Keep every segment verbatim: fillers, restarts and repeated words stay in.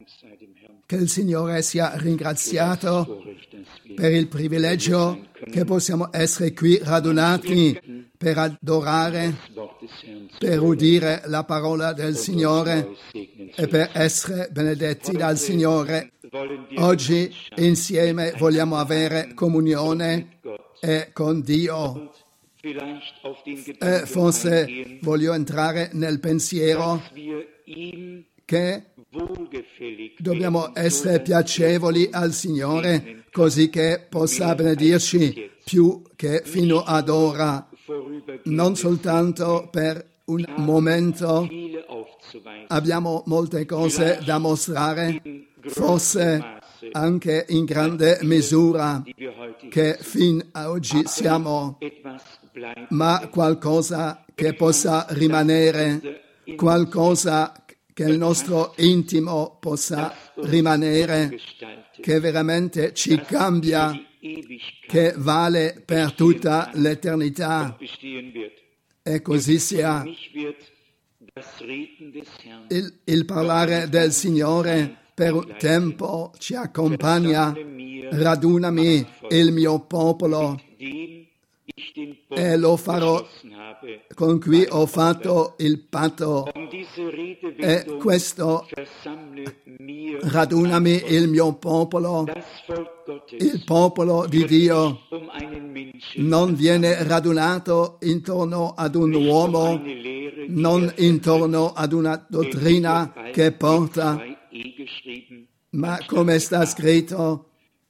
Che il Signore sia ringraziato per il privilegio che possiamo essere qui radunati per adorare, per udire la parola del Signore e per essere benedetti dal Signore. Oggi insieme vogliamo avere comunione e con Dio. E forse voglio entrare nel pensiero che dobbiamo essere piacevoli al Signore così che possa benedirci più che fino ad ora, non soltanto per un momento. Abbiamo molte cose da mostrare, forse anche in grande misura che fin a oggi siamo, ma qualcosa che possa rimanere, qualcosa che il nostro intimo possa rimanere, che veramente ci cambia, che vale per tutta l'eternità. E così sia. Il, il parlare del Signore per un tempo ci accompagna. Radunami il mio popolo e lo farò con cui ho fatto il patto. E questo radunami il mio popolo, il popolo di Dio non viene radunato intorno ad un uomo, non intorno ad una dottrina che porta, ma come sta scritto,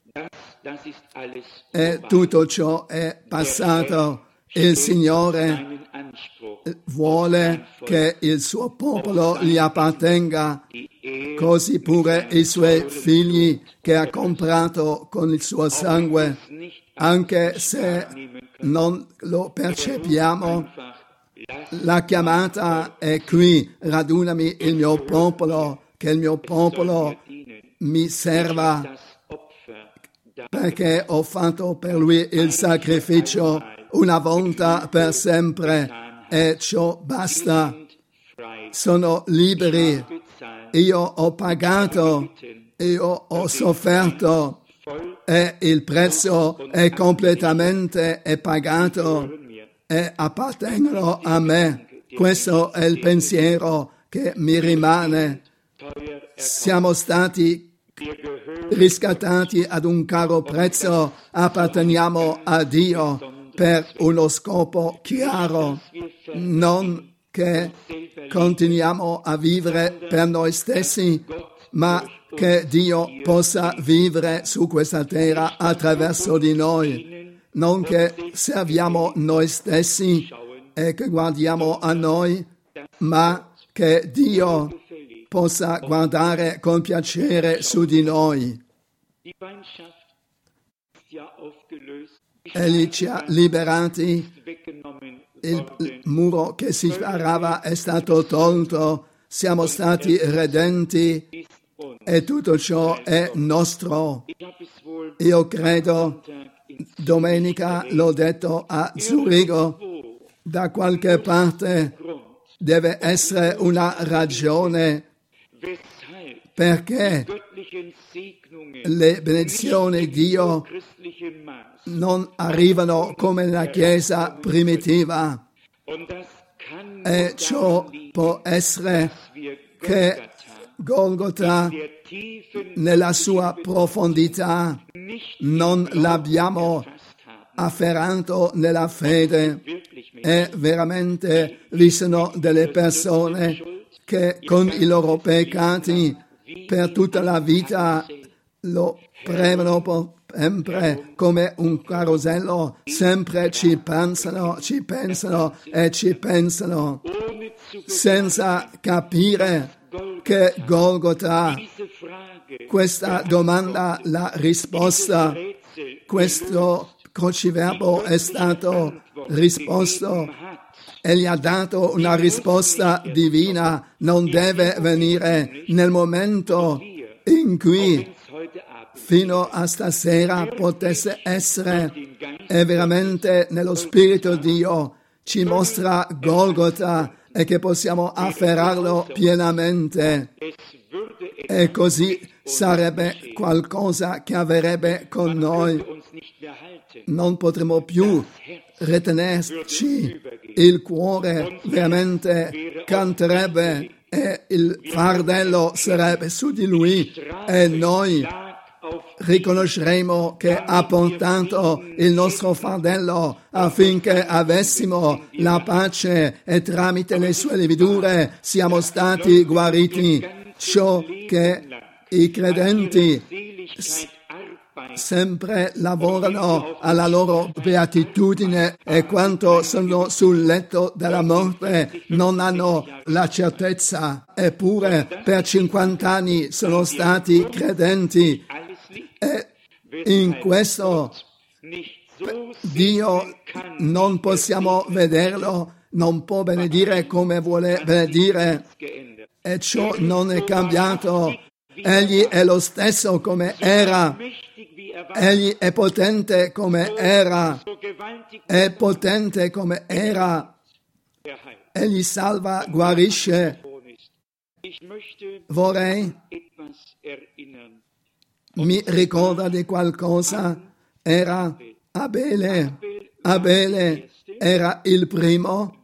e tutto ciò è passato. Il Signore vuole che il suo popolo gli appartenga, così pure i suoi figli che ha comprato con il suo sangue, anche se non lo percepiamo. La chiamata è qui: radunami il mio popolo, che il mio popolo mi serva, perché ho fatto per lui il sacrificio una volta per sempre e ciò basta. Sono liberi, io ho pagato, io ho sofferto e il prezzo è completamente è pagato e appartengono a me. Questo è il pensiero che mi rimane. Siamo stati riscattati ad un caro prezzo, apparteniamo a Dio per uno scopo chiaro, non che continuiamo a vivere per noi stessi, ma che Dio possa vivere su questa terra attraverso di noi, non che serviamo noi stessi e che guardiamo a noi, ma che Dio possa guardare con piacere su di noi. Egli ci ha liberati, il muro che si sparava è stato tolto, siamo stati redenti e tutto ciò è nostro. Io credo, domenica l'ho detto a Zurigo, da qualche parte deve essere una ragione perché le benedizioni di Dio non arrivano come nella Chiesa primitiva, e ciò può essere che Golgota nella sua profondità non l'abbiamo afferrato nella fede, e veramente vi sono delle persone che con i loro peccati per tutta la vita lo premono sempre come un carosello, sempre ci pensano, ci pensano e ci pensano, senza capire che Golgota, questa domanda, la risposta, questo crociverbo è stato risposto, e gli ha dato una risposta divina. Non deve venire nel momento in cui fino a stasera potesse essere, e veramente nello Spirito Dio ci mostra Golgota e che possiamo afferrarlo pienamente. e così sarebbe qualcosa che avverrebbe con noi. Non potremo più retenerci, il cuore veramente canterebbe e il fardello sarebbe su di lui e noi riconosceremo che ha portato il nostro fardello affinché avessimo la pace e tramite le sue lividure siamo stati guariti. Ciò che i credenti sempre lavorano alla loro beatitudine e quanto sono sul letto della morte non hanno la certezza, eppure per cinquanta anni sono stati credenti. E in questo Dio non possiamo vederlo, non può benedire come vuole benedire e ciò non è cambiato. Egli è lo stesso come era, egli è potente come era, è potente come era, egli salva, guarisce. Vorrei mi ricorda di qualcosa, era Abele, Abele era il primo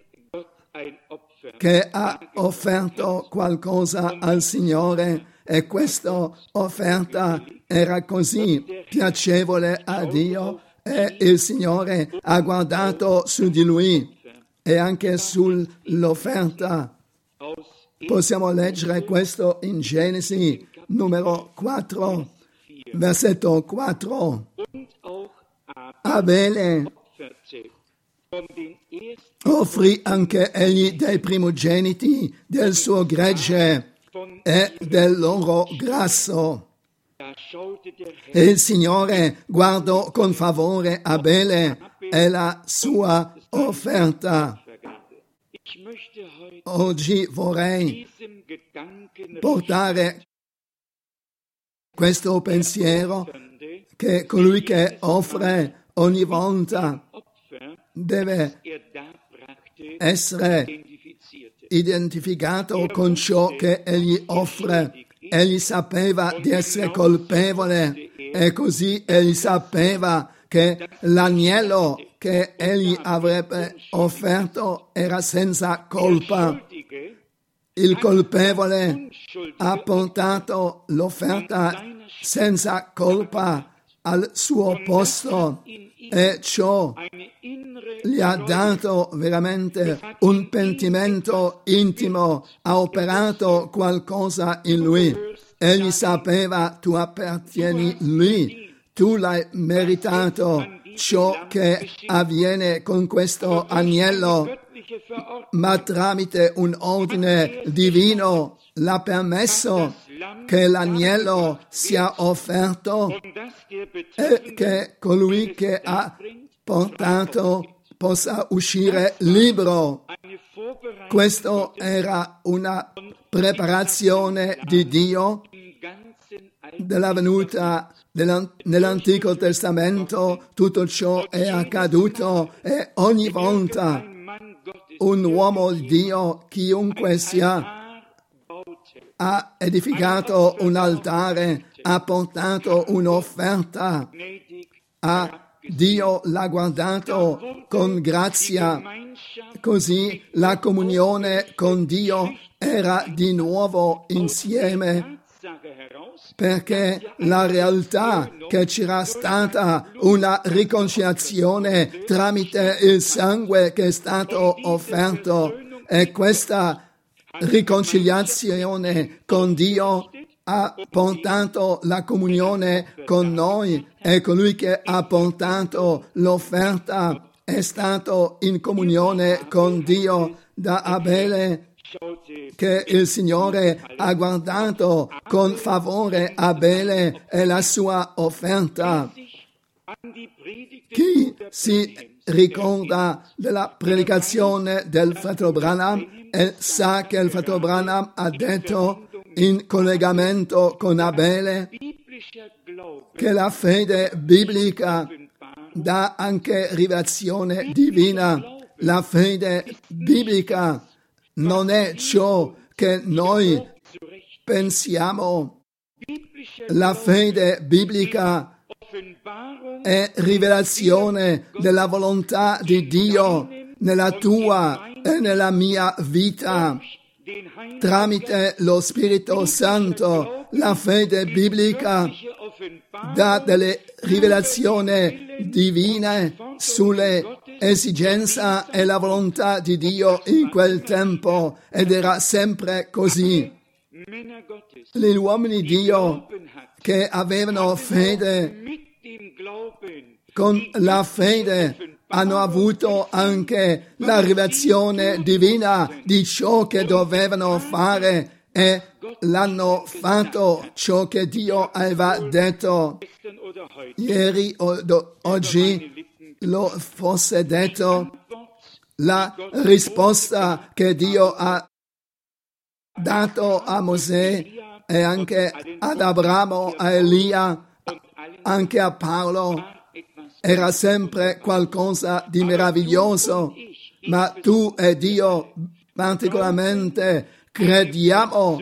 che ha offerto qualcosa al Signore e questa offerta era così piacevole a Dio e il Signore ha guardato su di lui e anche sull'offerta. Possiamo leggere questo in Genesi numero quattro, versetto quattro. Abele offrì anche egli dei primogeniti del suo gregge e del loro grasso. E il Signore guardò con favore Abele e la sua offerta. Oggi vorrei portare questo pensiero che colui che offre ogni volta deve essere identificato con ciò che egli offre. Egli sapeva di essere colpevole e così egli sapeva che l'agnello che egli avrebbe offerto era senza colpa. Il colpevole ha portato l'offerta senza colpa al suo posto e ciò gli ha dato veramente un pentimento intimo, ha operato qualcosa in lui. Egli sapeva, tu appartieni lì, tu l'hai meritato. Ciò che avviene con questo agnello, ma tramite un ordine divino l'ha permesso che l'agnello sia offerto e che colui che ha portato possa uscire libero. Questo era una preparazione di Dio della venuta nell'Antico Testamento. Tutto ciò è accaduto e ogni volta un uomo di Dio, chiunque sia, ha edificato un altare, ha portato un'offerta, ha Dio l'ha guardato con grazia, così la comunione con Dio era di nuovo insieme, perché la realtà che c'era stata una riconciliazione tramite il sangue che è stato offerto e questa riconciliazione con Dio ha portato la comunione con noi e colui che ha portato l'offerta è stato in comunione con Dio. Da Abele che il Signore ha guardato con favore Abele e la sua offerta. Chi si ricorda della predicazione del fratello Branham e sa che il fratello Branham ha detto in collegamento con Abele che la fede biblica dà anche rivelazione divina. La fede biblica non è ciò che noi pensiamo, la fede biblica è rivelazione della volontà di Dio nella tua e nella mia vita. Tramite lo Spirito Santo, la fede biblica dà delle rivelazioni divine sulle esigenze e la volontà di Dio in quel tempo, ed era sempre così. Gli uomini di Dio che avevano fede, con la fede hanno avuto anche la rivelazione divina di ciò che dovevano fare e l'hanno fatto ciò che Dio aveva detto. Ieri o do, oggi lo fosse detto, la risposta che Dio ha dato a Mosè e anche ad Abramo, a Elia, anche a Paolo, era sempre qualcosa di meraviglioso, ma tu e Dio particolarmente crediamo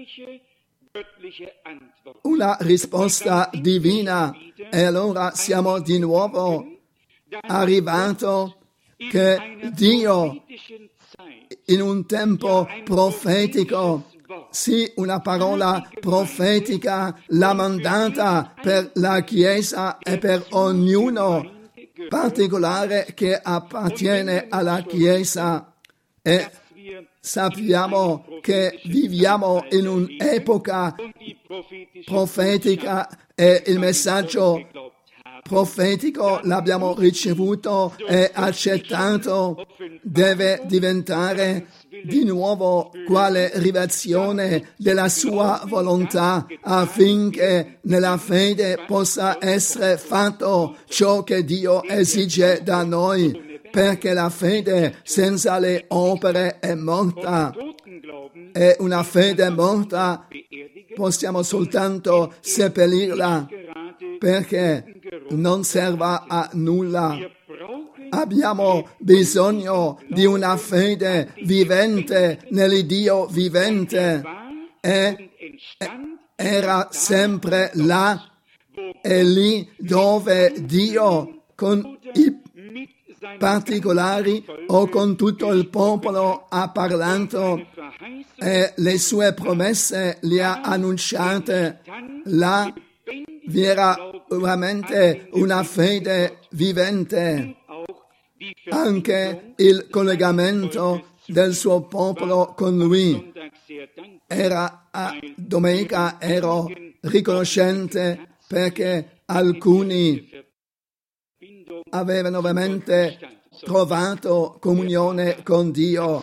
una risposta divina, e allora siamo di nuovo arrivati che Dio in un tempo profetico, sì, una parola profetica l'ha mandata per la Chiesa e per ognuno particolare che appartiene alla Chiesa, e sappiamo che viviamo in un'epoca profetica e il messaggio profetico l'abbiamo ricevuto e accettato, deve diventare di nuovo quale rivelazione della sua volontà, affinché nella fede possa essere fatto ciò che Dio esige da noi, perché la fede senza le opere è morta, e una fede morta possiamo soltanto seppellirla, perché non serve a nulla. Abbiamo bisogno di una fede vivente nell'Iddio vivente, e era sempre là e lì dove Dio con i particolari o con tutto il popolo ha parlato e le sue promesse le ha annunciate. Là vi era veramente una fede vivente, anche il collegamento del suo popolo con lui. Era a domenica ero riconoscente perché alcuni avevano veramente trovato comunione con Dio.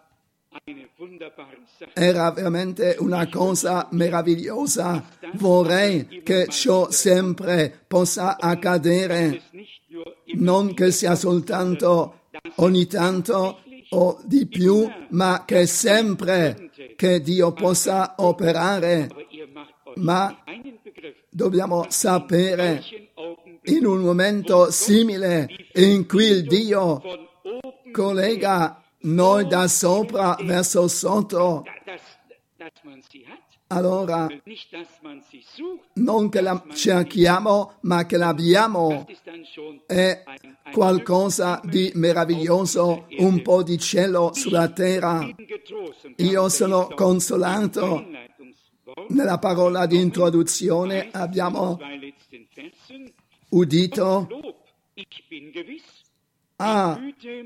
Era veramente una cosa meravigliosa. Vorrei che ciò sempre possa accadere, non che sia soltanto ogni tanto o di più, ma che sempre che Dio possa operare. Ma dobbiamo sapere, in un momento simile in cui il Dio collega noi da sopra verso sotto, allora non che la cerchiamo, ma che l'abbiamo, è qualcosa di meraviglioso, un po' di cielo sulla terra. Io sono consolato. Nella parola di introduzione abbiamo udito: ah,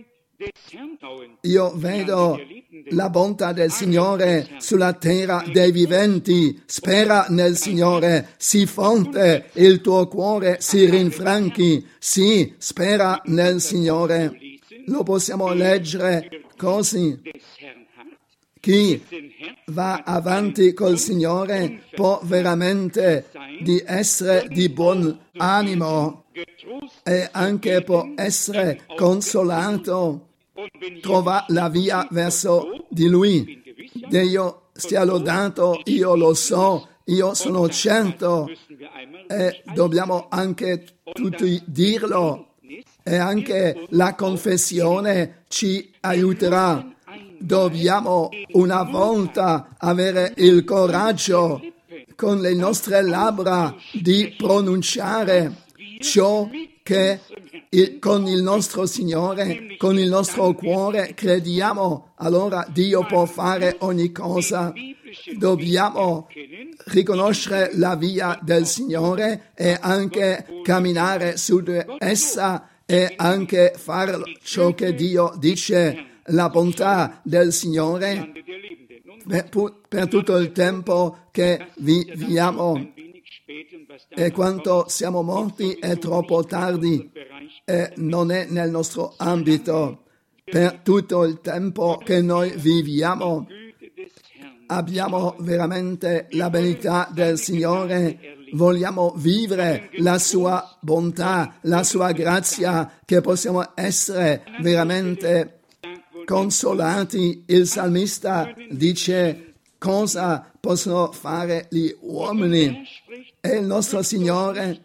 io vedo la bontà del Signore sulla terra dei viventi. Spera nel Signore, sii forte, il tuo cuore si rinfranchi. Sì, spera nel Signore. Lo possiamo leggere così. Chi va avanti col Signore può veramente di essere di buon animo e anche può essere consolato. Trova la via verso di Lui. Dio stia lodato, io lo so, io sono certo, e dobbiamo anche tutti dirlo, e anche la confessione ci aiuterà. dobbiamo una volta avere il coraggio con le nostre labbra di pronunciare ciò che il, con il nostro Signore, con il nostro cuore crediamo, allora Dio può fare ogni cosa. Dobbiamo riconoscere la via del Signore e anche camminare su di essa e anche fare ciò che Dio dice. La bontà del Signore per, per tutto il tempo che viviamo. E quando siamo morti è troppo tardi e non è nel nostro ambito. Per tutto il tempo che noi viviamo abbiamo veramente la benità del Signore, vogliamo vivere la sua bontà, la sua grazia, che possiamo essere veramente consolati. Il salmista dice: cosa possono fare gli uomini? E il nostro Signore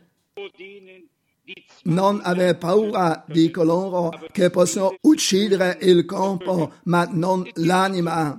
non aveva paura di coloro che possono uccidere il corpo, ma non l'anima.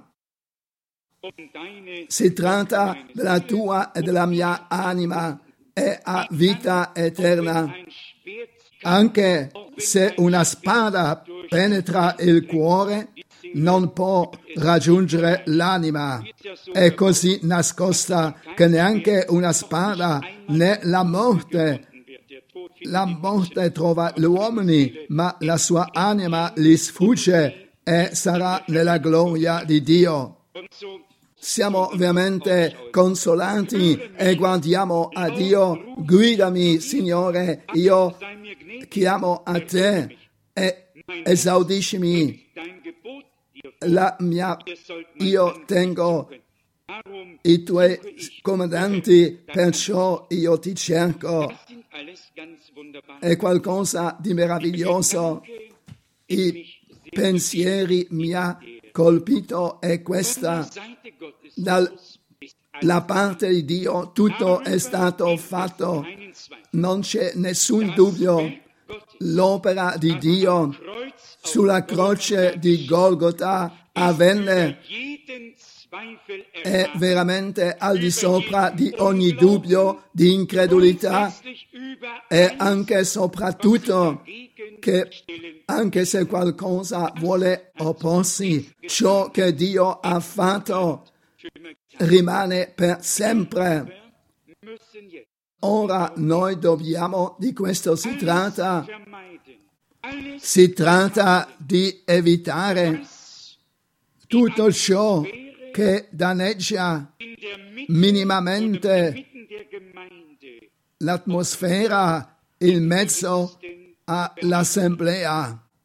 Si tratta della tua e della mia anima e ha vita eterna. Anche se una spada penetra il cuore, non può raggiungere l'anima. È così nascosta che neanche una spada né la morte. La morte trova gli uomini, ma la sua anima li sfugge e sarà nella gloria di Dio. Siamo veramente consolati e guardiamo a Dio. Guidami, Signore, io chiamo a te e esaudiscimi. La mia, io tengo i tuoi comandi, perciò io ti cerco. È qualcosa di meraviglioso. I pensieri mi ha colpito è questa. Dalla parte di Dio tutto è stato fatto. Non c'è nessun dubbio. L'opera di Dio sulla croce di Golgota avvenne, è veramente al di sopra di ogni dubbio, di incredulità e anche soprattutto che anche se qualcosa vuole opporsi, ciò che Dio ha fatto rimane per sempre. Ora noi dobbiamo, di questo si tratta, si tratta di evitare tutto ciò che danneggia minimamente l'atmosfera, il mezzo all'assemblea.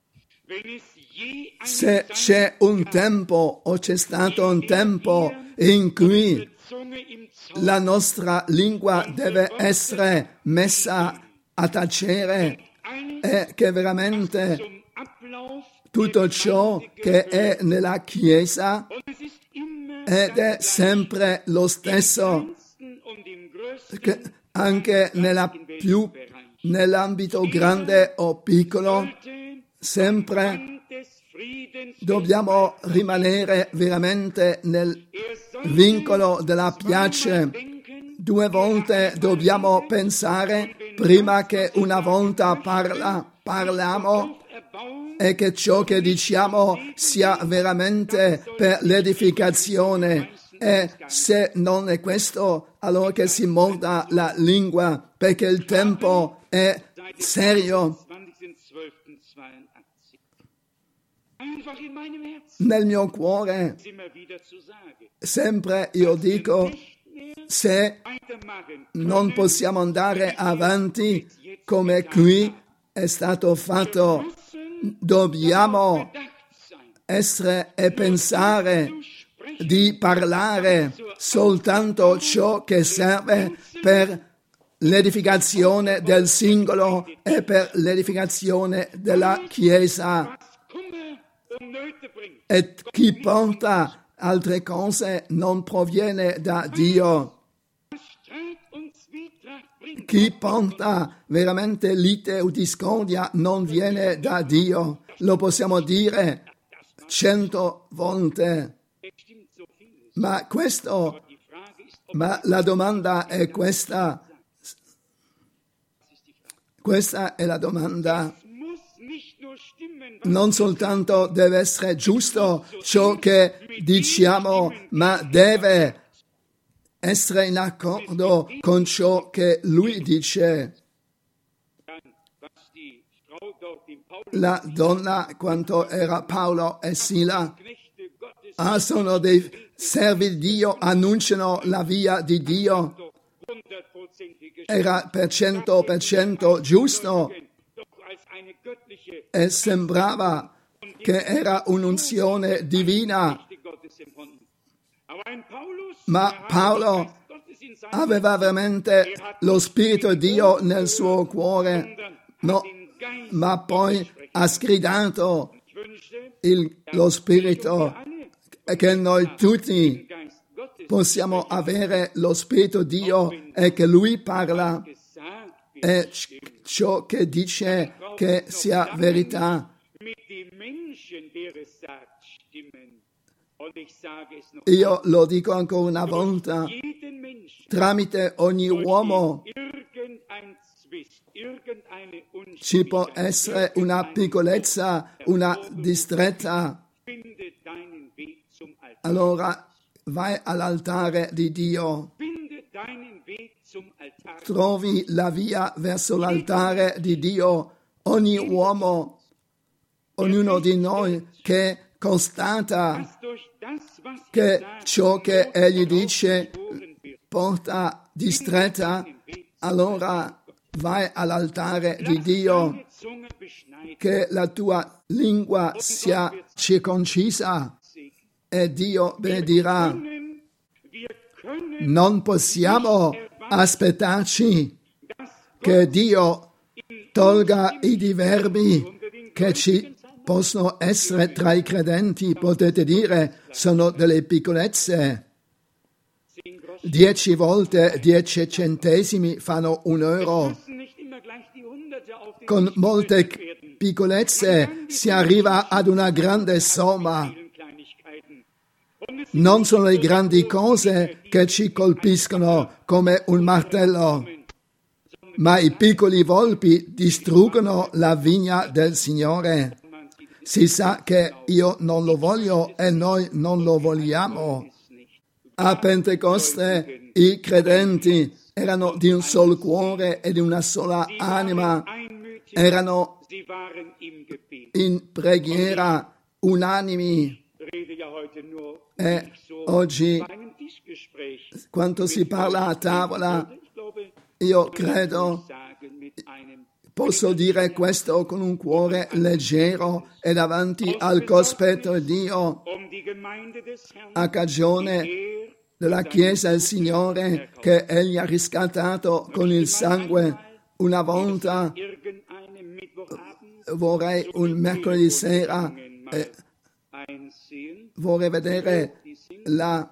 Se c'è un tempo o c'è stato un tempo in cui la nostra lingua deve essere messa a tacere e che veramente tutto ciò che è nella Chiesa ed è sempre lo stesso, che anche nella più, nell'ambito grande o piccolo, sempre dobbiamo rimanere veramente nel vincolo della pace. Due volte dobbiamo pensare prima che una volta parla, parliamo e che ciò che diciamo sia veramente per l'edificazione. E se non è questo, allora che si morda la lingua, perché il tempo è serio. Nel mio cuore sempre io dico, se non possiamo andare avanti come qui è stato fatto, dobbiamo essere e pensare di parlare soltanto ciò che serve per l'edificazione del singolo e per l'edificazione della Chiesa. E chi porta altre cose non proviene da Dio. Chi porta veramente lite o discordia non viene da Dio. Lo possiamo dire cento volte. Ma questo, ma la domanda è questa. Questa è la domanda. Non soltanto deve essere giusto ciò che diciamo, ma deve essere in accordo con ciò che lui dice. La donna, quanto era Paolo e Sila, ah, sono dei servi di Dio, annunciano la via di Dio. Era per cento per cento giusto e sembrava che era un'unzione divina. Ma Paolo aveva veramente lo Spirito di Dio nel suo cuore, no, ma poi ha sgridato il, lo Spirito, che noi tutti possiamo avere lo Spirito di Dio e che Lui parla e ciò che dice che sia verità. Io lo dico ancora una volta, tramite ogni uomo ci può essere una piccolezza, una distretta. Allora vai all'altare di Dio. Trovi la via verso l'altare di Dio. Ogni uomo, ognuno di noi che constata che ciò che egli dice porta distretta, allora vai all'altare di Dio, che la tua lingua sia circoncisa e Dio benedirà. Non possiamo aspettarci che Dio tolga i diverbi che ci possono essere tra i credenti. Potete dire, sono delle piccolezze. Dieci volte dieci centesimi fanno un euro. Con molte piccolezze si arriva ad una grande somma. Non sono le grandi cose che ci colpiscono come un martello, ma i piccoli volpi distruggono la vigna del Signore. Si sa che io non lo voglio e noi non lo vogliamo. A Pentecoste i credenti erano di un solo cuore e di una sola anima, erano in preghiera unanimi. E oggi, quando si parla a tavola, io credo, posso dire questo con un cuore leggero e davanti al cospetto di Dio, a cagione della Chiesa del Signore che Egli ha riscattato con il sangue. Una volta vorrei un mercoledì sera eh, vorrei vedere la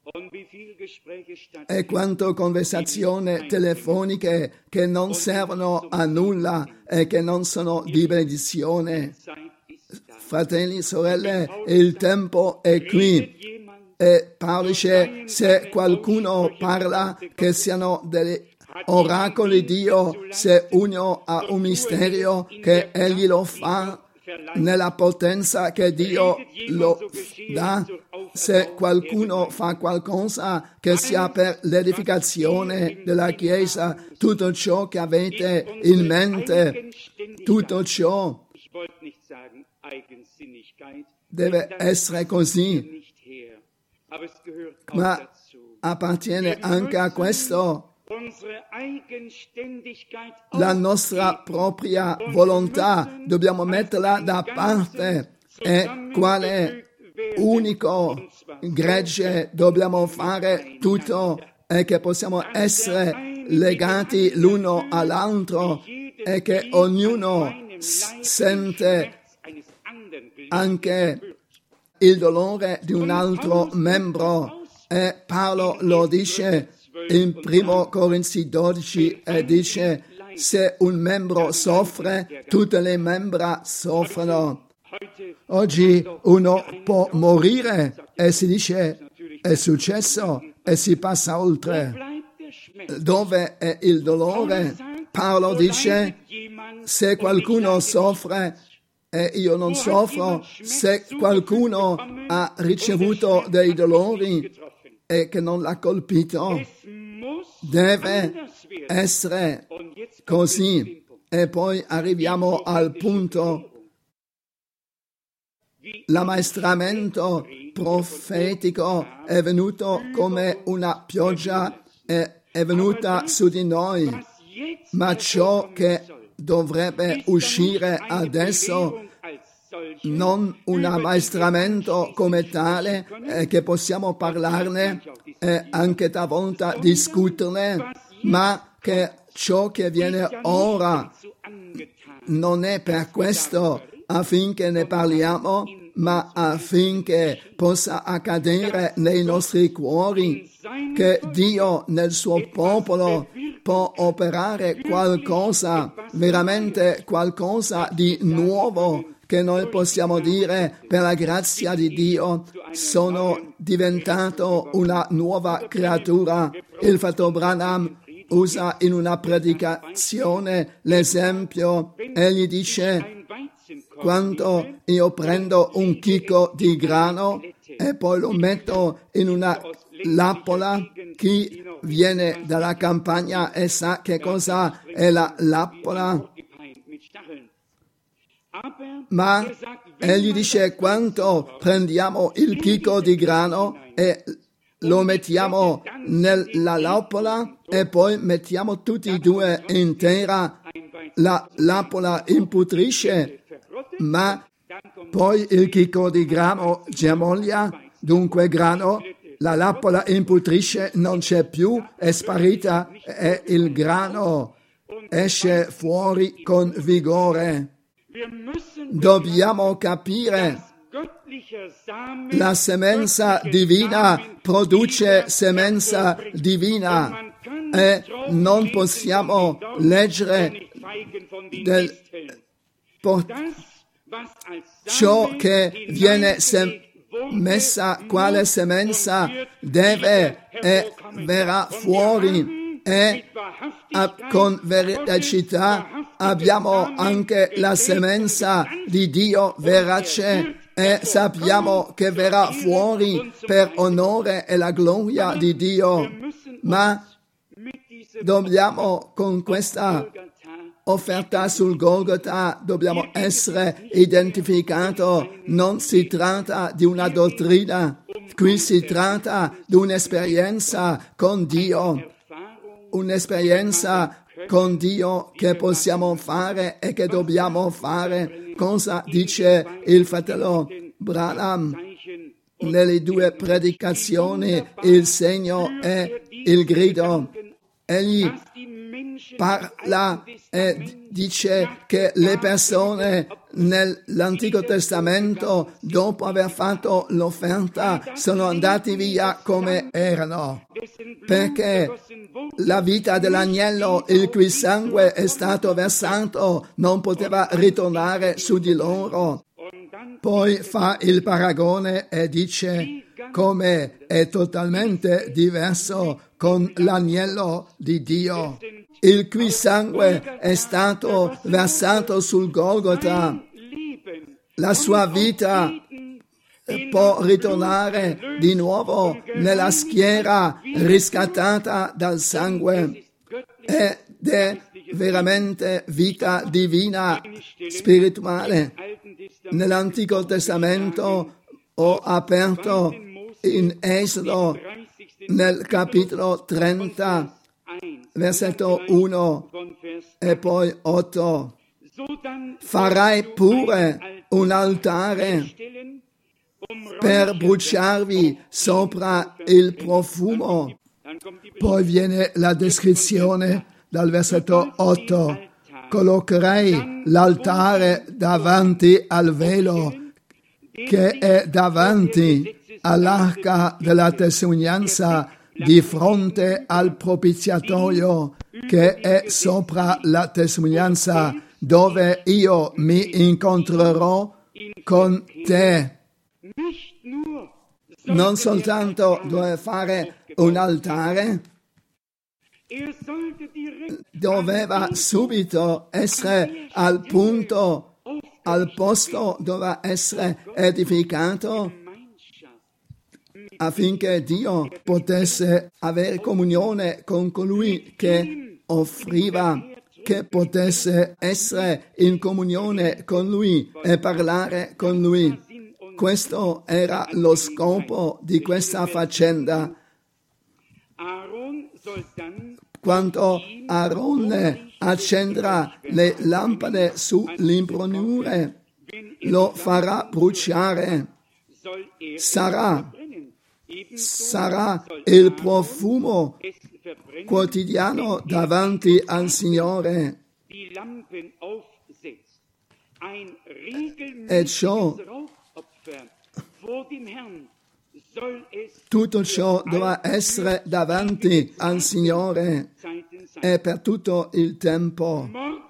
e quante conversazioni telefoniche che non servono a nulla e che non sono di benedizione. Fratelli e sorelle, il tempo è qui. E Paolo dice, se qualcuno parla che siano degli oracoli di Dio, se uno ha un mistero, che egli lo fa nella potenza che Dio lo dà. Se qualcuno fa qualcosa che sia per l'edificazione della Chiesa, tutto ciò che avete in mente, tutto ciò deve essere così, ma appartiene anche a questo. La nostra propria volontà dobbiamo metterla da parte e quale unico gregge dobbiamo fare tutto e che possiamo essere legati l'uno all'altro e che ognuno s- sente anche il dolore di un altro membro. E Paolo lo dice in primo Corinzi dodici e dice, se un membro soffre, tutte le membra soffrono. Oggi uno può morire e si dice è successo e si passa oltre. Dove è il dolore? Paolo dice se qualcuno soffre e io non soffro, se qualcuno ha ricevuto dei dolori e che non l'ha colpito, deve essere così. E poi arriviamo al punto, l'ammaestramento profetico è venuto come una pioggia e è venuta su di noi, ma ciò che dovrebbe uscire adesso non un ammaestramento come tale eh, che possiamo parlarne e anche talvolta discuterne, ma che ciò che viene ora non è per questo affinché ne parliamo, ma affinché possa accadere nei nostri cuori, che Dio nel suo popolo può operare qualcosa, veramente qualcosa di nuovo, che noi possiamo dire per la grazia di Dio sono diventato una nuova creatura. Il fratello Branham usa in una predicazione l'esempio, egli dice: quando io prendo un chicco di grano e poi lo metto in una lappola, chi viene dalla campagna e sa che cosa è la lappola, ma egli dice quando prendiamo il chicco di grano e lo mettiamo nella lappola e poi mettiamo tutti e due intera, la lappola imputrisce, ma poi il chicco di grano germoglia, dunque grano, la lappola imputrisce, non c'è più, è sparita e il grano esce fuori con vigore. Dobbiamo capire, la semenza divina produce semenza divina e non possiamo leggere del, ciò che viene messa quale semenza deve e verrà fuori. E con verità abbiamo anche la semenza di Dio verace e sappiamo che verrà fuori per onore e la gloria di Dio, ma dobbiamo con questa offerta sul Golgotha dobbiamo essere identificati. Non si tratta di una dottrina, qui si tratta di un'esperienza con Dio, un'esperienza con Dio che possiamo fare e che dobbiamo fare. Cosa dice il fratello Branham nelle due predicazioni, il segno e il grido? Egli parla e dice che le persone nell'Antico Testamento, dopo aver fatto l'offerta, sono andati via come erano, perché la vita dell'agnello, il cui sangue è stato versato, non poteva ritornare su di loro. Poi fa il paragone e dice come è totalmente diverso con l'agnello di Dio, il cui sangue è stato versato sul Golgotha. La sua vita può ritornare di nuovo nella schiera riscattata dal sangue ed è veramente vita divina, spirituale. Nell'Antico Testamento ho aperto in Esodo nel capitolo trenta, versetto uno e poi otto. Farai pure un altare per bruciarvi sopra il profumo. Poi viene la descrizione dal versetto otto. Collocherei l'altare davanti al velo che è davanti all'arca della testimonianza, di fronte al propiziatorio che è sopra la testimonianza, dove io mi incontrerò con te. Non soltanto doveva fare un altare, doveva subito essere al punto, al posto doveva essere edificato affinché Dio potesse avere comunione con colui che offriva, che potesse essere in comunione con Lui e parlare con Lui. Questo era lo scopo di questa faccenda. Quando Aarone accenderà le lampade sull'imbrunire, lo farà bruciare. Sarà, sarà il profumo quotidiano davanti al Signore. E ciò, tutto ciò dovrà essere davanti al Signore e per tutto il tempo,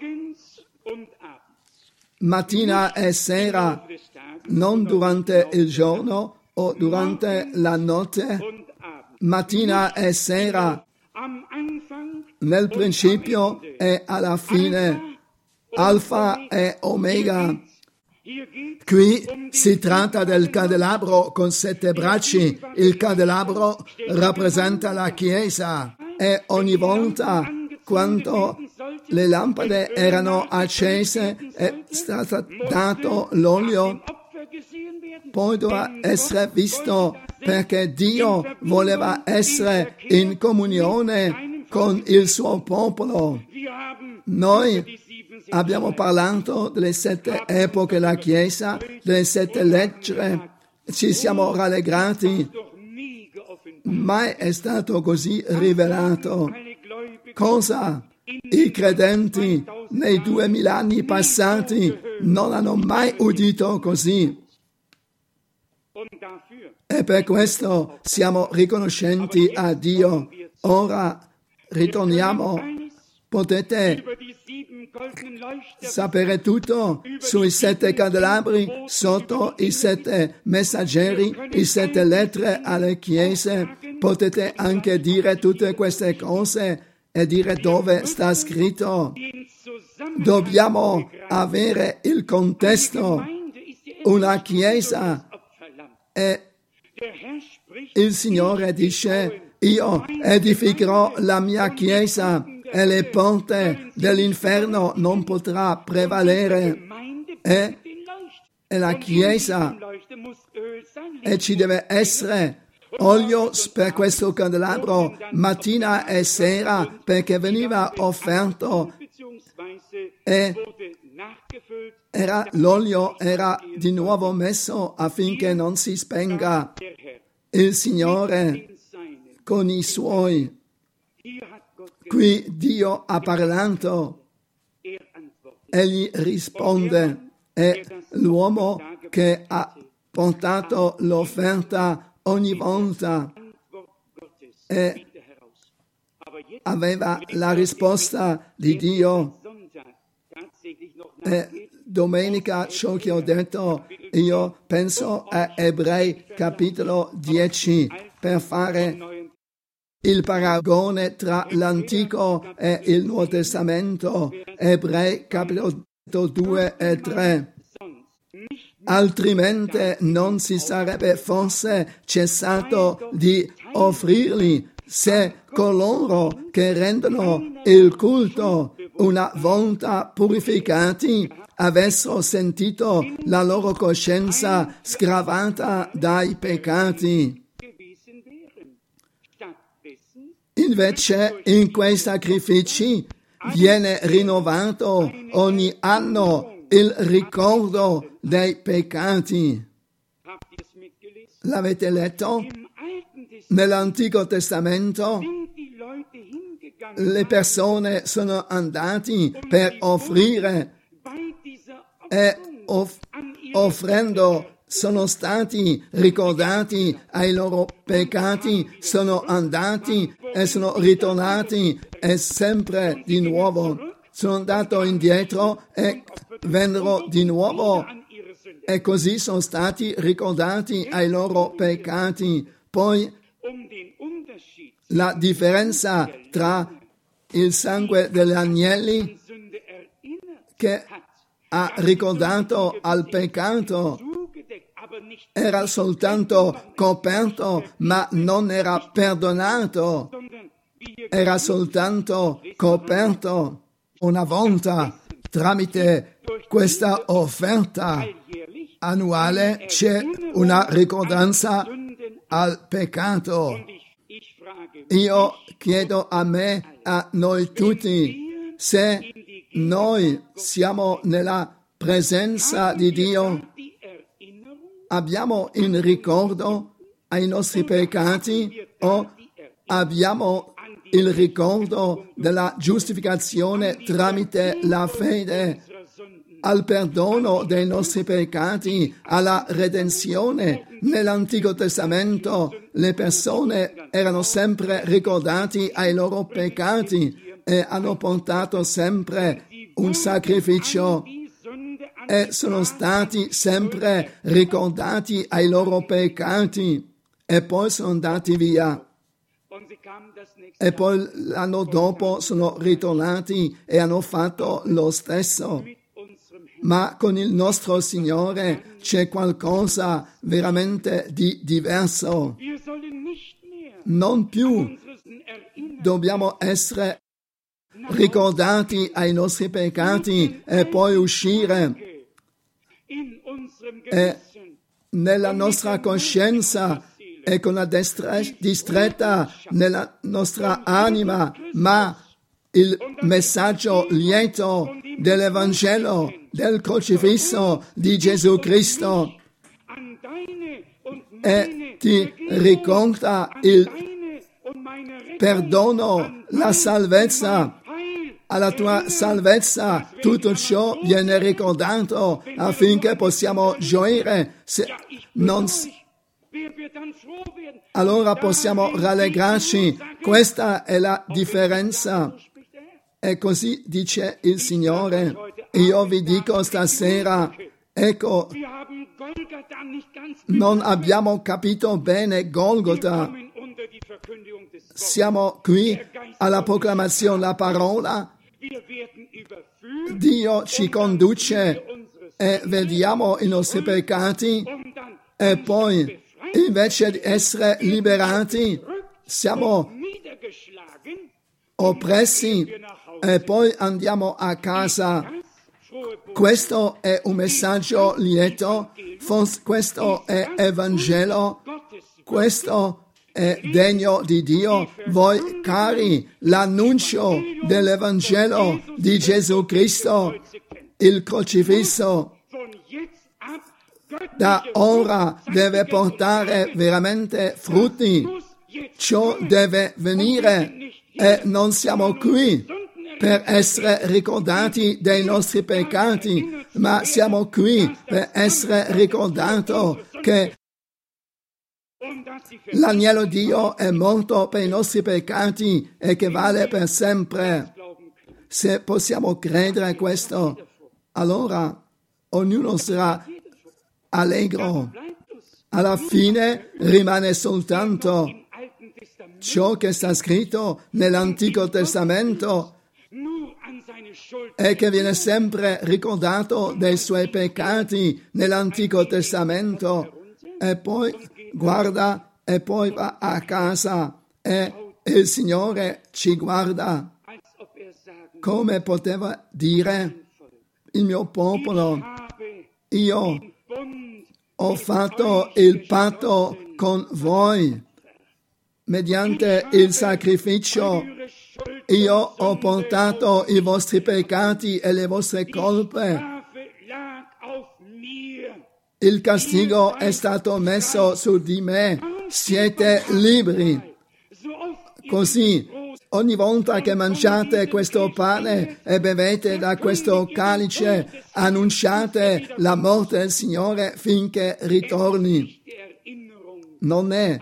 mattina e sera, non durante il giorno o durante la notte, mattina e sera, nel principio e alla fine, Alfa e Omega. Qui si tratta del candelabro con sette bracci. Il candelabro rappresenta la Chiesa e ogni volta quando le lampade erano accese è stato dato l'olio, poi doveva essere visto perché Dio voleva essere in comunione con il suo popolo. Noi abbiamo parlato delle sette epoche della Chiesa, delle sette lettere, ci siamo rallegrati, mai è stato così rivelato. Cosa i credenti nei duemila anni passati non hanno mai udito così. E per questo siamo riconoscenti a Dio. Ora ritorniamo, potete sapere tutto sui sette candelabri, sotto i sette messaggeri, i sette lettere alle chiese. Potete anche dire tutte queste cose e dire dove sta scritto. Dobbiamo avere il contesto. Una chiesa e il Signore dice: io edificherò la mia chiesa e le porte dell'inferno non potrà prevalere. E, e la Chiesa, e ci deve essere olio per questo candelabro mattina e sera, perché veniva offerto e era, l'olio era di nuovo messo affinché non si spenga. Il Signore con i Suoi. Qui Dio ha parlato, egli risponde, è l'uomo che ha portato l'offerta ogni volta e aveva la risposta di Dio. E domenica ciò che ho detto, io penso a Ebrei capitolo dieci per fare il paragone tra l'Antico e il Nuovo Testamento, Ebrei capitolo due e tre. Altrimenti non si sarebbe forse cessato di offrirli se coloro che rendono il culto una volta purificati avessero sentito la loro coscienza scravata dai peccati. Invece in quei sacrifici viene rinnovato ogni anno il ricordo dei peccati. L'avete letto? Nell'Antico Testamento le persone sono andati per offrire e off- offrendo sono stati ricordati ai loro peccati, sono andati e sono ritornati e sempre di nuovo sono andato indietro e vennero di nuovo e così sono stati ricordati ai loro peccati. Poi la differenza tra il sangue degli agnelli che ha ricordato al peccato era soltanto coperto, ma non era perdonato, era soltanto coperto. Una volta tramite questa offerta annuale c'è una ricordanza al peccato. Io chiedo a me, a noi tutti, se noi siamo nella presenza di Dio, abbiamo in ricordo ai nostri peccati o abbiamo il ricordo della giustificazione tramite la fede, al perdono dei nostri peccati, alla redenzione. Nell'Antico Testamento le persone erano sempre ricordati ai loro peccati e hanno portato sempre un sacrificio e sono stati sempre ricordati ai loro peccati e poi sono andati via. E poi l'anno dopo sono ritornati e hanno fatto lo stesso. Ma con il nostro Signore c'è qualcosa veramente di diverso. Non più dobbiamo essere ricordati ai nostri peccati e poi uscire. E nella nostra coscienza e con la distretta nella nostra anima, ma il messaggio lieto dell'Evangelo, del crocifisso di Gesù Cristo, e ti ricorda il perdono, la salvezza. Alla tua salvezza tutto ciò viene ricordato affinché possiamo gioire. Se non allora possiamo rallegrarci. Questa è la differenza. E così dice il Signore. Io vi dico stasera, ecco, non abbiamo capito bene Golgota. Siamo qui alla proclamazione della parola. Dio ci conduce e vediamo i nostri peccati e poi invece di essere liberati siamo oppressi e poi andiamo a casa. Questo è un messaggio lieto, questo è Evangelo, questo è degno di Dio. Voi cari, l'annuncio dell'Evangelo di Gesù Cristo, il crocifisso, da ora deve portare veramente frutti. Ciò deve venire e non siamo qui per essere ricordati dei nostri peccati, ma siamo qui per essere ricordati che l'agnello Dio è morto per i nostri peccati e che vale per sempre. Se possiamo credere a questo, allora ognuno sarà allegro. Alla fine rimane soltanto ciò che sta scritto nell'Antico Testamento e che viene sempre ricordato dei suoi peccati nell'Antico Testamento, e poi guarda e poi va a casa e il Signore ci guarda. Come poteva dire il mio popolo, io ho fatto il patto con voi mediante il sacrificio. Io ho portato i vostri peccati e le vostre colpe. Il castigo è stato messo su di me. Siete liberi. Così, ogni volta che mangiate questo pane e bevete da questo calice, annunciate la morte del Signore finché ritorni. Non è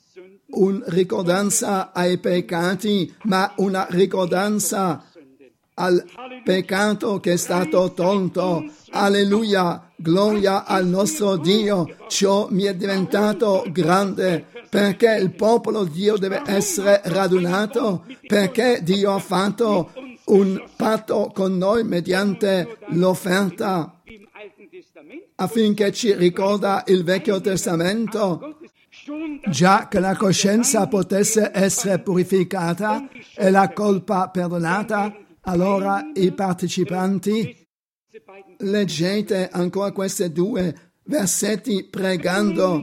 una ricordanza ai peccati, ma una ricordanza al peccato che è stato tolto. Alleluia, gloria al nostro Dio. Ciò mi è diventato grande, perché il popolo di Dio deve essere radunato, perché Dio ha fatto un patto con noi mediante l'offerta, affinché ci ricorda il Vecchio Testamento, già che la coscienza potesse essere purificata e la colpa perdonata. Allora i partecipanti, leggete ancora questi due versetti pregando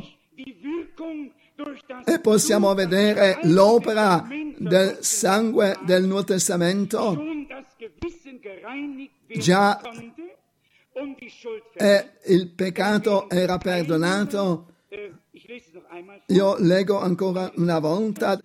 e possiamo vedere l'opera del sangue del Nuovo Testamento. Già e il peccato era perdonato. Io leggo ancora una volta: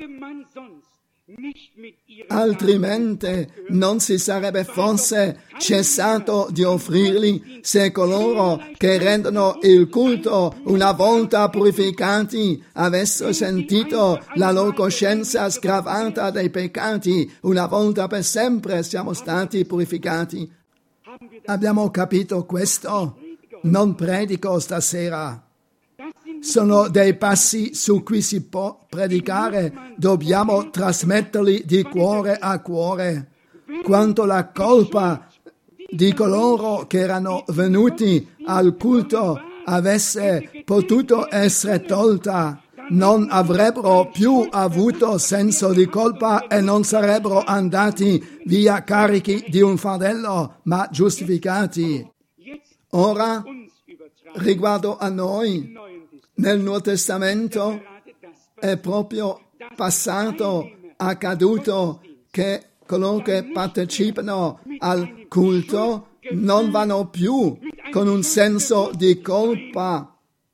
altrimenti non si sarebbe forse cessato di offrirli se coloro che rendono il culto una volta purificati avessero sentito la loro coscienza scravata dai peccati. Una volta per sempre siamo stati purificati. Abbiamo capito questo? Non predico stasera. Sono dei passi su cui si può predicare, dobbiamo trasmetterli di cuore a cuore. Quanto la colpa di coloro che erano venuti al culto avesse potuto essere tolta, non avrebbero più avuto senso di colpa e non sarebbero andati via carichi di un fardello, ma giustificati. Ora, riguardo a noi, nel Nuovo Testamento è proprio passato, accaduto, che coloro che partecipano al culto non vanno più con un senso di colpa,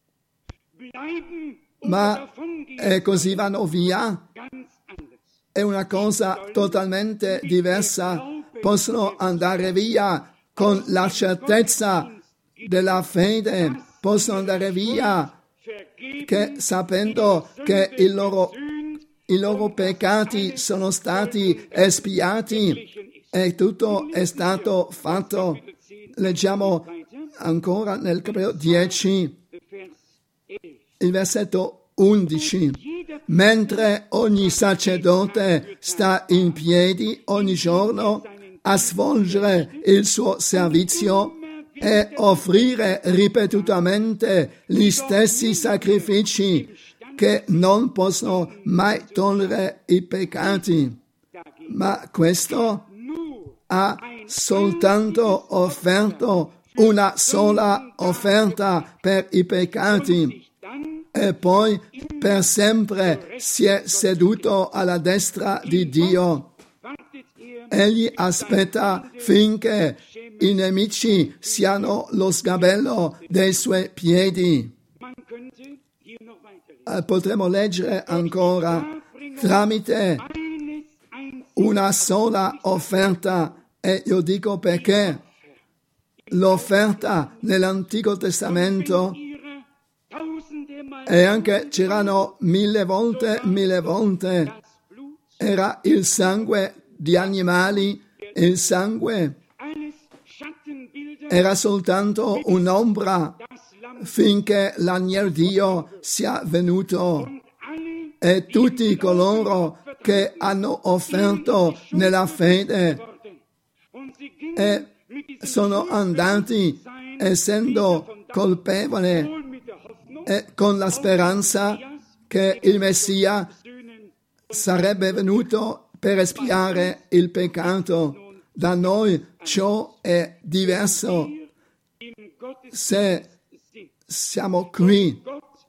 ma e così vanno via. È una cosa totalmente diversa. Possono andare via con la certezza della fede, possono andare via che sapendo che i loro, i loro peccati sono stati espiati e tutto è stato fatto. Leggiamo ancora nel capitolo dieci, il versetto undici. Mentre ogni sacerdote sta in piedi ogni giorno a svolgere il suo servizio e offrire ripetutamente gli stessi sacrifici che non possono mai togliere i peccati, ma questo ha soltanto offerto una sola offerta per i peccati e poi per sempre si è seduto alla destra di Dio. Egli aspetta finché i nemici siano lo sgabello dei suoi piedi. Potremmo leggere ancora: tramite una sola offerta, e io dico perché l'offerta nell'Antico Testamento, e anche c'erano mille volte, mille volte, era il sangue di animali, il sangue era soltanto un'ombra finché l'agnello Dio sia venuto, e tutti coloro che hanno offerto nella fede e sono andati essendo colpevoli e con la speranza che il Messia sarebbe venuto per espiare il peccato. Da noi ciò è diverso. Se siamo qui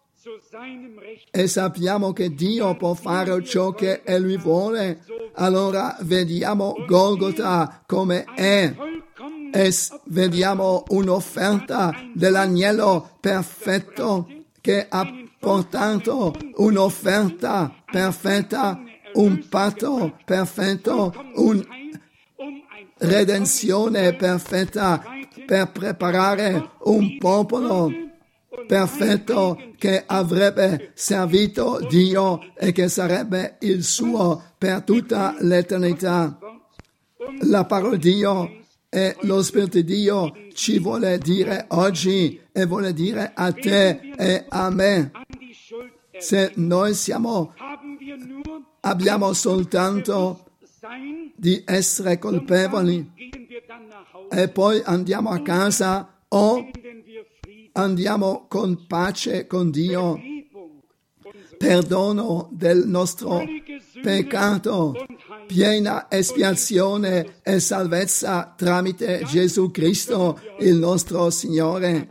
e sappiamo che Dio può fare ciò che Lui vuole, allora vediamo Golgota come è e vediamo un'offerta dell'agnello perfetto che ha portato un'offerta perfetta, un patto perfetto, una redenzione perfetta per preparare un popolo perfetto che avrebbe servito Dio e che sarebbe il suo per tutta l'eternità. la parola di Dio e lo Spirito di Dio ci vuole dire oggi e vuole dire a te e a me. Se noi siamo, abbiamo soltanto di essere colpevoli e poi andiamo a casa o andiamo con pace con Dio, perdono del nostro peccato, piena espiazione e salvezza tramite Gesù Cristo, il nostro Signore.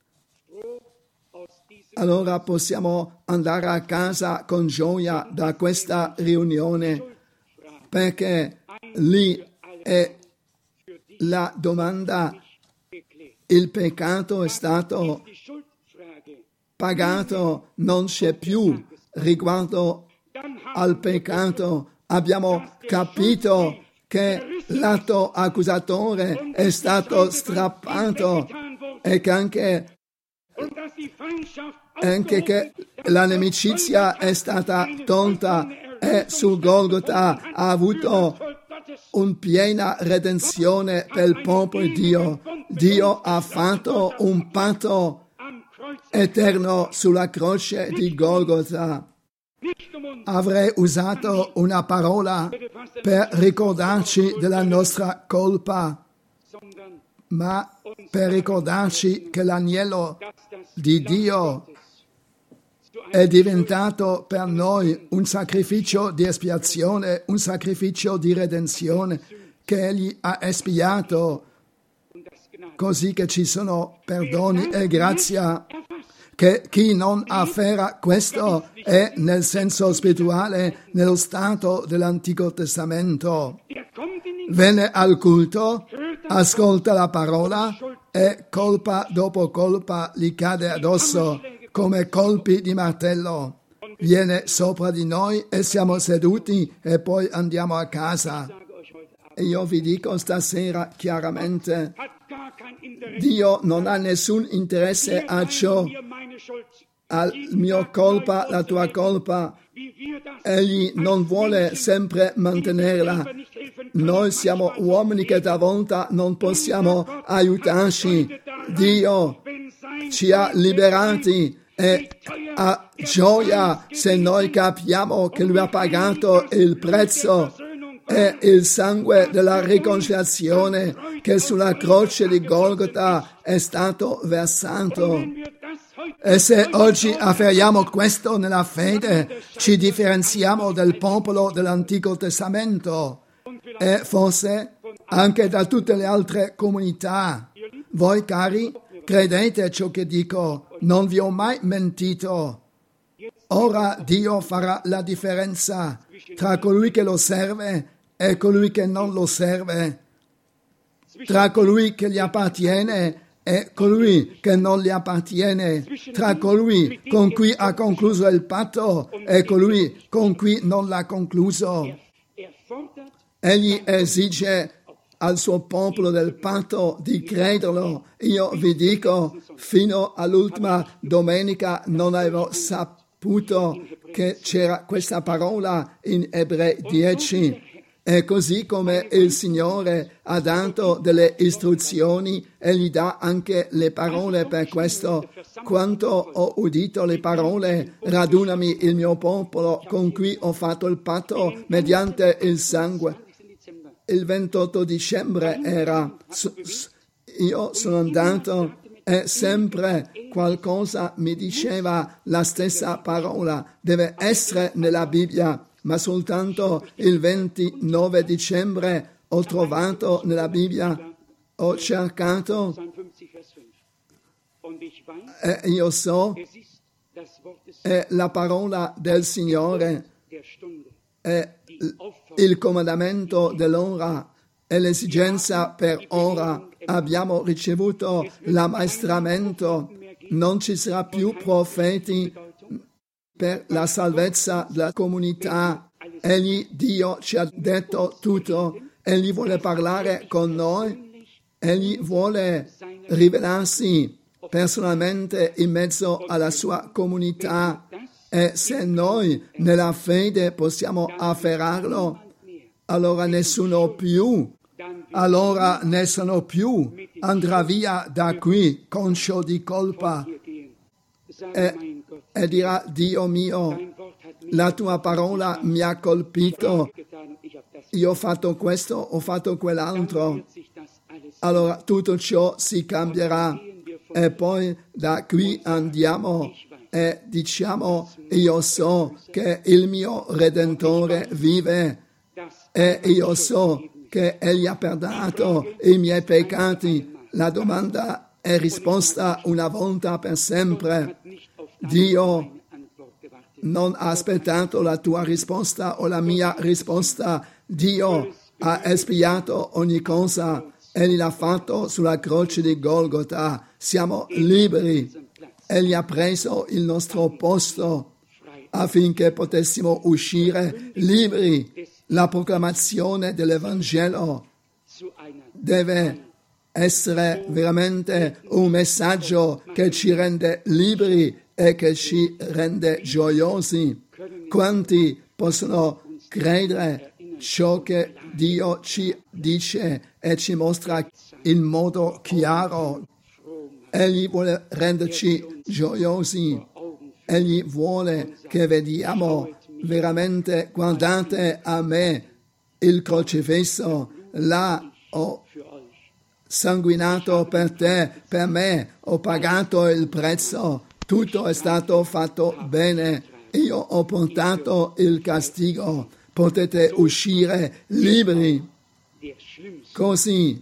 Allora possiamo andare a casa con gioia da questa riunione, perché lì è la domanda: il peccato è stato pagato, non c'è più riguardo al peccato. Abbiamo capito che l'atto accusatore è stato strappato e che anche, anche che la nemicizia è stata tolta e su Golgota ha avuto una piena redenzione per il popolo di Dio. Dio ha fatto un patto eterno sulla croce di Golgota. Avrei usato una parola per ricordarci della nostra colpa, ma per ricordarci che l'agnello di Dio è diventato per noi un sacrificio di espiazione, un sacrificio di redenzione che Egli ha espiato, così che ci sono perdoni e grazia, che chi non afferra questo è nel senso spirituale nello stato dell'Antico Testamento. Viene al culto, ascolta la parola e colpa dopo colpa gli cade addosso come colpi di martello. Viene sopra di noi e siamo seduti e poi andiamo a casa. E io vi dico stasera chiaramente, Dio non ha nessun interesse a ciò, al mio colpa, la tua colpa. Egli non vuole sempre mantenerla. Noi siamo uomini che talvolta non possiamo aiutarci. Dio ci ha liberati e ha gioia se noi capiamo che Lui ha pagato il prezzo e il sangue della riconciliazione che sulla croce di Golgota è stato versato. E se oggi afferriamo questo nella fede, ci differenziamo del popolo dell'Antico Testamento e forse anche da tutte le altre comunità. Voi cari, credete ciò che dico, non vi ho mai mentito. Ora Dio farà la differenza tra colui che lo serve e colui che non lo serve, tra colui che gli appartiene e colui che non gli appartiene, tra colui con cui ha concluso il patto e colui con cui non l'ha concluso. Egli esige al suo popolo del patto di crederlo. Io vi dico, fino all'ultima domenica non avevo saputo che c'era questa parola in Ebrei dieci. E così come il Signore ha dato delle istruzioni, Egli dà anche le parole per questo. Quando ho udito le parole, radunami il mio popolo con cui ho fatto il patto mediante il sangue. Il ventotto dicembre era, io sono andato e sempre qualcosa mi diceva la stessa parola, deve essere nella Bibbia. Ma soltanto il ventinove dicembre ho trovato nella Bibbia, ho cercato e io so, è la parola del Signore, è il comandamento dell'ora, è l'esigenza per ora. Abbiamo ricevuto l'ammaestramento, non ci sarà più profeti per la salvezza della comunità. Egli, Dio, ci ha detto tutto. Egli vuole parlare con noi. Egli vuole rivelarsi personalmente in mezzo alla sua comunità. E se noi nella fede possiamo afferrarlo, allora nessuno più allora nessuno più andrà via da qui conscio di colpa e, e dirà: Dio mio, la tua parola mi ha colpito, io ho fatto questo, ho fatto quell'altro. Allora tutto ciò si cambierà e poi da qui andiamo e diciamo: io so che il mio Redentore vive e io so che Egli ha perdonato i miei peccati. La domanda è risposta una volta per sempre. Dio non ha aspettato la tua risposta o la mia risposta. Dio ha espiato ogni cosa. Egli l'ha fatto sulla croce di Golgota. Siamo liberi. Egli ha preso il nostro posto affinché potessimo uscire liberi. La proclamazione dell'Evangelo deve essere veramente un messaggio che ci rende liberi e che ci rende gioiosi. Quanti possono credere ciò che Dio ci dice e ci mostra in modo chiaro? Egli vuole renderci gioiosi. Egli vuole che vediamo veramente: guardate a me, il crocifisso, là ho sanguinato per te, per me, ho pagato il prezzo, tutto è stato fatto bene, io ho portato il castigo, potete uscire liberi. Così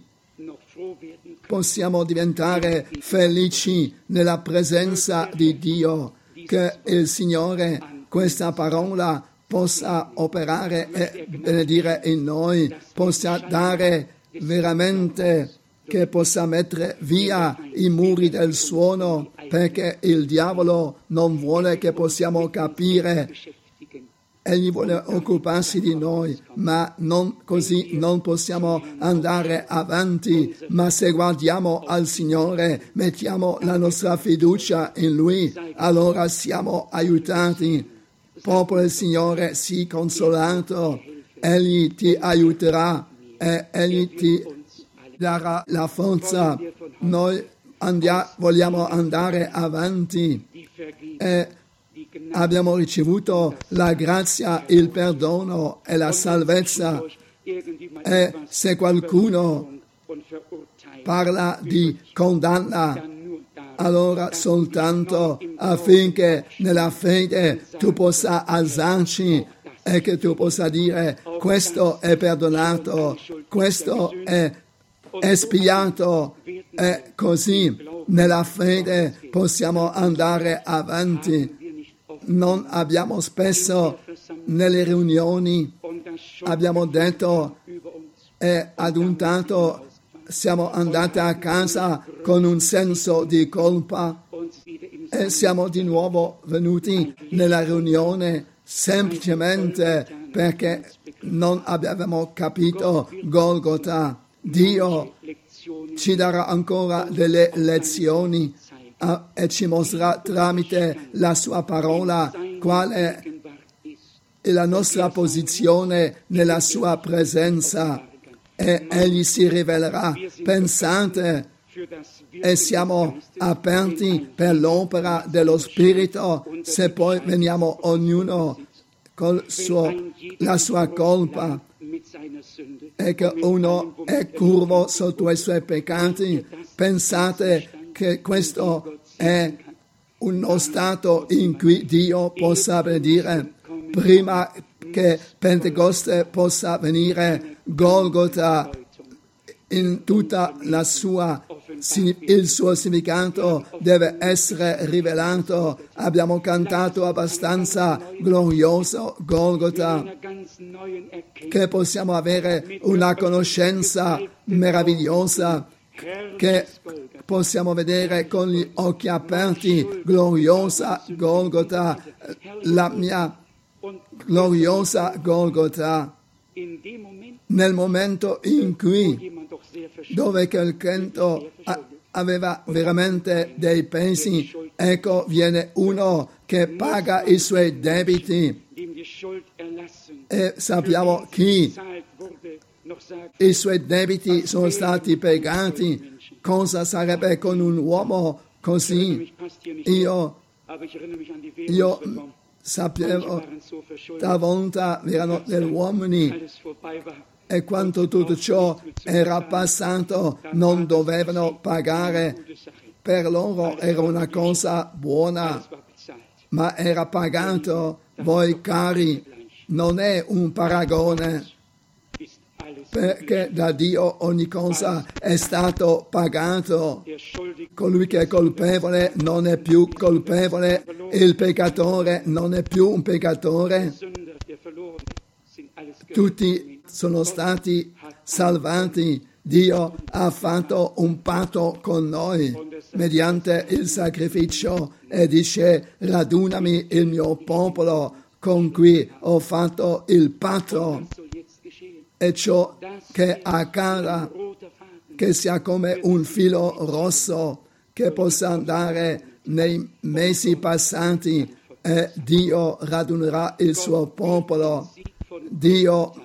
possiamo diventare felici nella presenza di Dio, che il Signore questa parola possa operare e benedire in noi, possa dare veramente, che possa mettere via i muri del suono, perché il diavolo non vuole che possiamo capire. Egli vuole occuparsi di noi, ma non così non possiamo andare avanti. Ma se guardiamo al Signore, mettiamo la nostra fiducia in Lui, allora siamo aiutati. Popolo del Signore, sii consolato, Egli ti aiuterà e Egli ti darà la forza. Noi andia, vogliamo andare avanti e abbiamo ricevuto la grazia, il perdono e la salvezza. E se qualcuno parla di condanna, allora soltanto affinché nella fede tu possa alzarci e che tu possa dire: questo è perdonato, questo è espiato, e così nella fede possiamo andare avanti. Non abbiamo spesso nelle riunioni abbiamo detto e ad un tanto siamo andati a casa con un senso di colpa e siamo di nuovo venuti nella riunione semplicemente perché non abbiamo capito Golgota. Dio ci darà ancora delle lezioni e ci mostrerà tramite la sua parola quale è la nostra posizione nella sua presenza e Egli si rivelerà. Pensate, e siamo aperti per l'opera dello Spirito se poi veniamo ognuno con suo, la sua colpa e che uno è curvo sotto i suoi peccati. Pensate che questo è uno stato in cui Dio possa benedire prima che Pentecoste possa venire. Golgota in tutta la sua il suo significato deve essere rivelato. Abbiamo cantato abbastanza glorioso Golgota, che possiamo avere una conoscenza meravigliosa, che possiamo vedere con gli occhi aperti. Gloriosa Golgota, la mia gloriosa Golgota. Nel momento in cui dove quel canto aveva veramente dei pesi, ecco viene uno che paga i suoi debiti e sappiamo chi i suoi debiti sono stati pagati, cosa sarebbe con un uomo così? Io, io sapevo, talvolta erano degli uomini e quando tutto ciò era passato non dovevano pagare, per loro era una cosa buona, ma era pagato. Voi cari, non è un paragone, perché da Dio ogni cosa è stato pagato. Colui che è colpevole non è più colpevole, il peccatore non è più un peccatore. Tutti sono stati salvati. Dio ha fatto un patto con noi mediante il sacrificio e dice: radunami il mio popolo con cui ho fatto il patto. E ciò che accada, che sia come un filo rosso che possa andare nei mesi passati, e Dio radunerà il suo popolo. Dio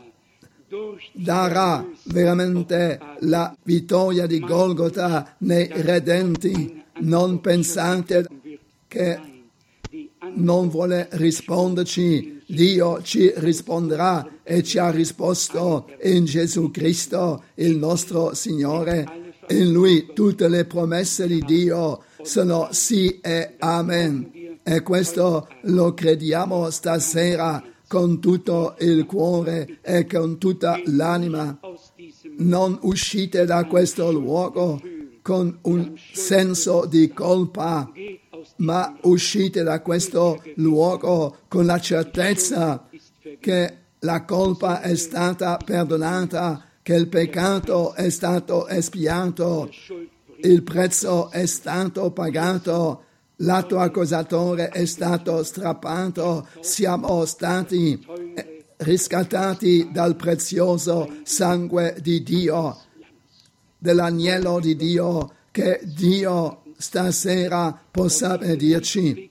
darà veramente la vittoria di Golgota nei redenti. Non pensate che non vuole risponderci. Dio ci risponderà e ci ha risposto in Gesù Cristo, il nostro Signore. In Lui tutte le promesse di Dio sono sì e amen. E questo lo crediamo stasera con tutto il cuore e con tutta l'anima. Non uscite da questo luogo con un senso di colpa, ma uscite da questo luogo con la certezza che la colpa è stata perdonata, che il peccato è stato espiato, il prezzo è stato pagato, l'atto accusatore è stato strappato, siamo stati riscattati dal prezioso sangue di Dio, dell'agnello di Dio, che Dio stasera possa benedirci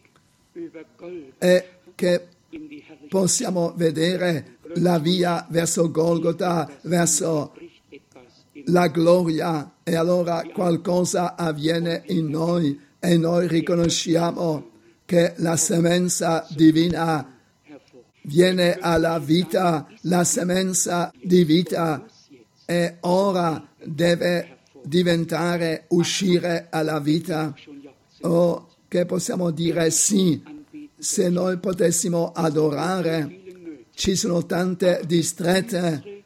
e che possiamo vedere la via verso Golgota, verso la gloria, e allora qualcosa avviene in noi e noi riconosciamo che la semenza divina viene alla vita, la semenza di vita, e ora deve diventare, uscire alla vita. Oh, che possiamo dire sì, se noi potessimo adorare. Ci sono tante distrette,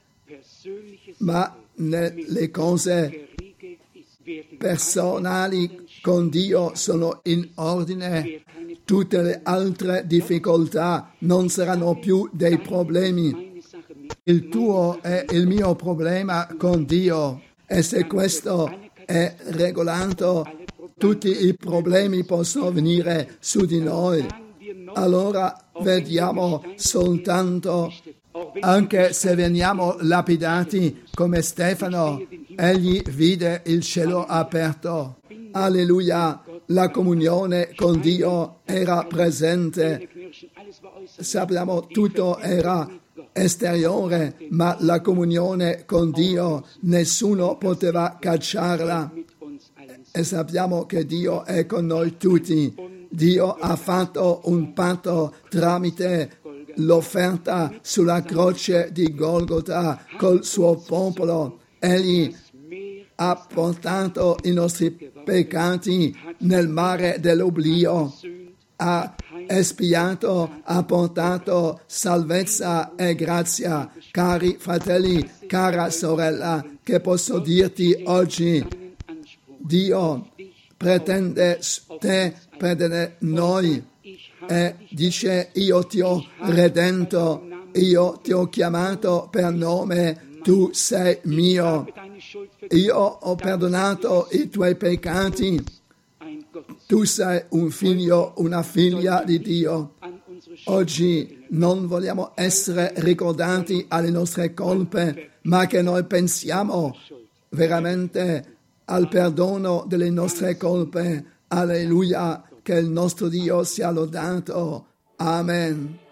ma le cose personali con Dio sono in ordine. Tutte le altre difficoltà non saranno più dei problemi. Il tuo è il mio problema con Dio, e se questo è regolato, tutti i problemi possono venire su di noi. Allora vediamo soltanto, anche se veniamo lapidati come Stefano, egli vide il cielo aperto. Alleluia, la comunione con Dio era presente. Sappiamo, tutto era esteriore, ma la comunione con Dio nessuno poteva cacciarla. E sappiamo che Dio è con noi tutti. Dio ha fatto un patto tramite l'offerta sulla croce di Golgota col suo popolo. Egli ha portato i nostri peccati nel mare dell'oblio, ha espiato, ha portato salvezza e grazia. Cari fratelli, cara sorella, che posso dirti oggi? Dio pretende te, pretende noi, e dice: io ti ho redento, io ti ho chiamato per nome, tu sei mio, io ho perdonato i tuoi peccati, tu sei un figlio, una figlia di Dio. Oggi non vogliamo essere ricordati alle nostre colpe, ma che noi pensiamo veramente al perdono delle nostre colpe. Alleluia, che il nostro Dio sia lodato. Amen.